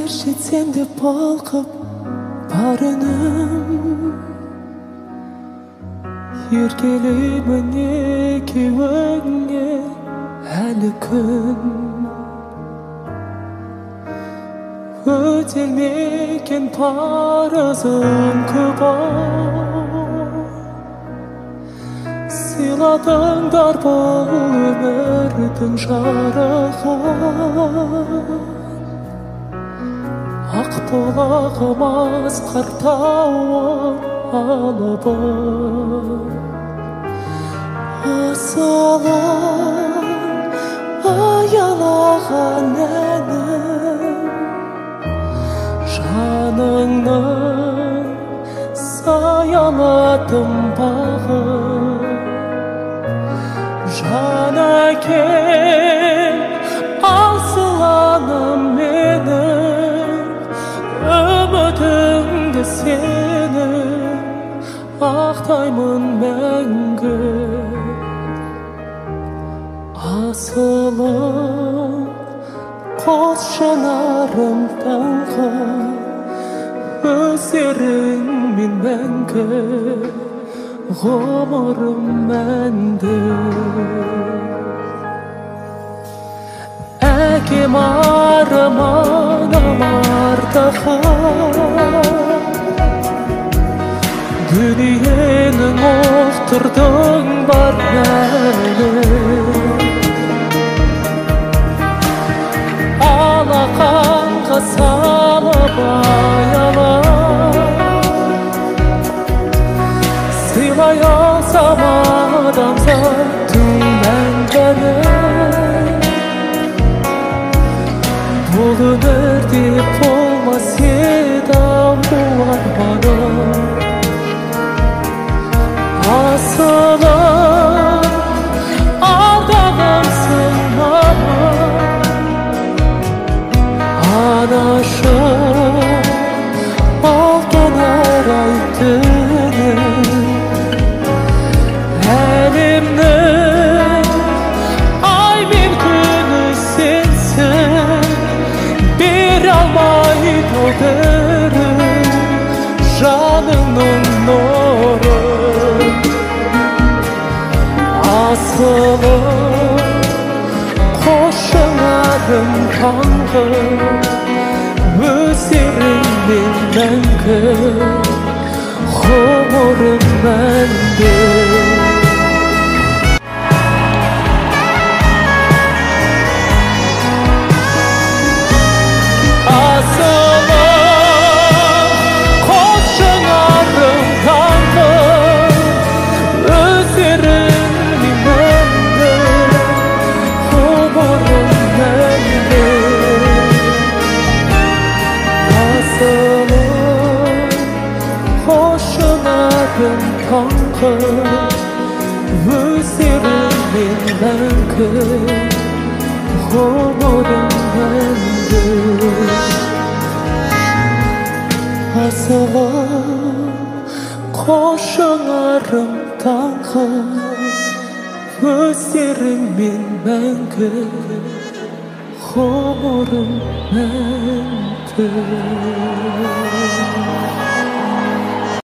жетсем деп балқып бар үнім, еркелеймін екеуіңе әлі күн. Өтелмеген парызым көп сыйладыңдар бұл өмірдің жарығын. Ақ бұлағым асқар тауым алыбым, асылым аялаған әнім, жаныңның саяладым бағым. Жан әкем асыланым менің, үмітіңді сенің ақтаймын мәңгі. Асылым қос жанарым таңғы, өздеріңмен мәңгі ғұмырым мәнді. Әкем арманым артығым, дүниенің ұқтырдың бар мәні. Алақанға салып аялап, сыйлай алсам адамзаттың мәңгілігін. Бұл өмірде болмас еді-ау бұл арманым. Асылым алдағансың маған, анашым алтын арай түнім. Әлемнің ай мен күні сенсің, бере алмай толтырып жаныңның нұрын. Асылым қос жанарым таңғы, өздеріңмен мәңгі ғұмырым мәнді. Өздеріңмен мәңгі ғұмырым мәнгі. Асылым қос жанарым таңғы, өздеріңмен мәңгі ғұмырым мәнгі.